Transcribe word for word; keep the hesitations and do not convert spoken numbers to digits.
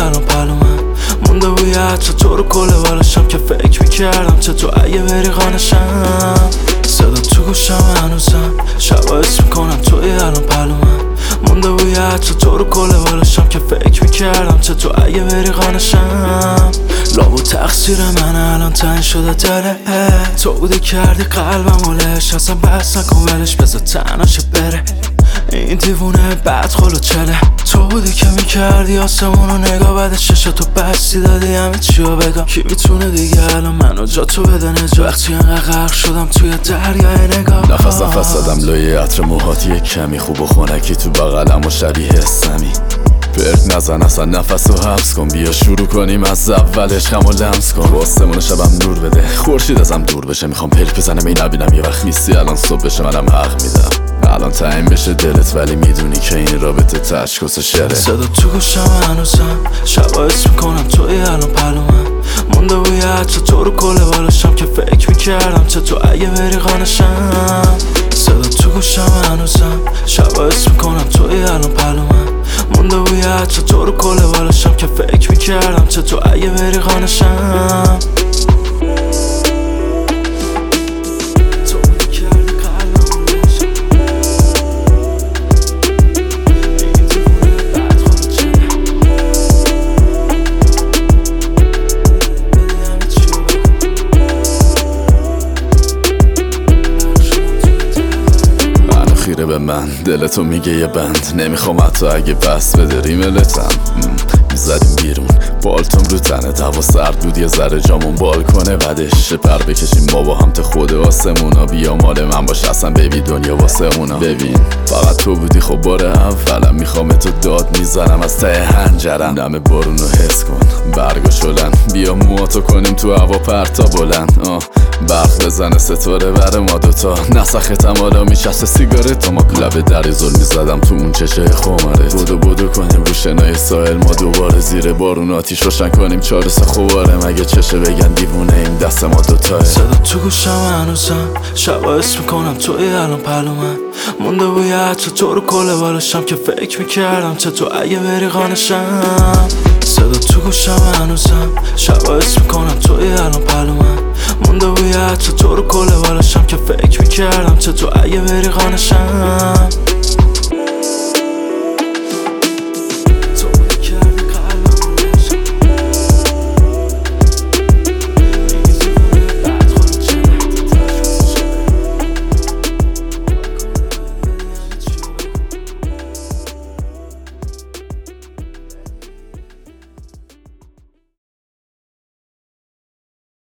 الان پلو من مونده بوی عطر تو رو کله بالشم که فکر میکردم چه تو اگه بری خانشم صدا تو گوشم هنوزم شبا اسم میکنم توی الان پلو من مونده بوی عطر تو رو کله بالشم که فکر میکردم چه تو اگه بری خانشم لابو تقصیر من الان تنگ شده دله تو بودی کردی قلبم ولش اصلا بس نکن ولش بذار تنهاشه بره این دیوونه بد خلو چله تو بودی که میکردی آسمونو نگاه بعد چشا تو بستی دادی همه چیو بگم کی میتونه دیگه الان منو جا تو بده نجا وقتی انقدر غرق شدم توی دریای نگاه نفس نفس دادم لوی عطر موهات یک کمی خوب و خونکی تو بغلم و شبیه سمی برد نزن اصلا نفس رو حبس کن بیا شروع کنیم از اول عشقم و لمس کن آسمون شبم نور بده خورشید ازم دور بشه میخوام پلک بزنم این نبینم یه وقت نیستی الان صبح بشه منم حق میدم الان تعیین بشه دلت ولی میدونی که این رابطه تشکس شره صدا تو گوشم هنوزم شبا اسم میکنم توی الان پلو من مونده بوی عطر تو رو کله بالشم که فکر میکردم چه تو اگه بری خانشم صدا تو گوشم هنوزم شبا اسم میکنم توی الان پلو من مونده بوی عطر تو رو کله بالشم که فکر میکردم چه تو اگه بری خانشم خیره به من دلتو میگه یه بند نمیخوام حتی اگه بس بده ریملتم میزدیم بیرون بالتون رو تنه هوا سرد بود یه ذره جامون بال کنه بعدش پر بکشیم ما با هم تا خود آسمونا بیا مال من باش اصلا بیبی دنیا واسه اونا ببین فقط تو بودی خب بار اولم میخوام تو داد میزنم از ته هنجرم دم بارونو حس کن برگا شلن بیا مواتو کنیم تو هوا پرتا بلند آه برق بزنه ستاره بر ما دوتا نسختم حالا میشسته سیگارت ما لبه دری ظلم میزدم تو اون چشه خمارت بودو بودو کنیم رو شنای ساحل ما دوباره زیر بارون آتیش روشن کنیم چاره سه خواره مگه چشه بگن دیوونه این دست ما دوتاه صدا تو گوشم هنوزم شبا اسم میکنم توی الان پلو من مونده بوی عطر تو رو کله بالشم که فکر میکردم چه تو اگه بری خانشم صدا تو گوشم هنوزم شبا اسم میکنم توی الان پلو من مونده بوی عطر تو رو کله بالشم که فکر میکردم چه تو اگه بری خانشم